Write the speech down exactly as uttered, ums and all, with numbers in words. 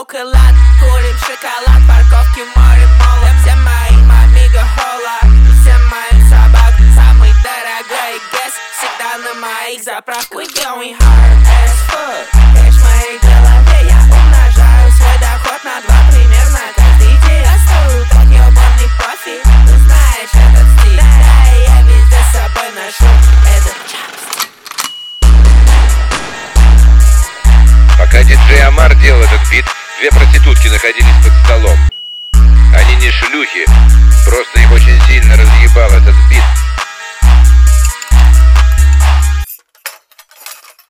кока, лад, курим шоколад, парковки, море, мола. Все мои мамиго хола, все мои собак, самый дорогой газ всегда на моих заправках. We going hard as fuck, кэш в моей голове, я умножаю свой доход на два примерно каждый день. Расту как ёбаный профи, ты знаешь этот стиль, да, и я везде с собой ношу этот чапстик. Пока диджей Амар делал этот бит, две проститутки находились под столом. Они не шлюхи,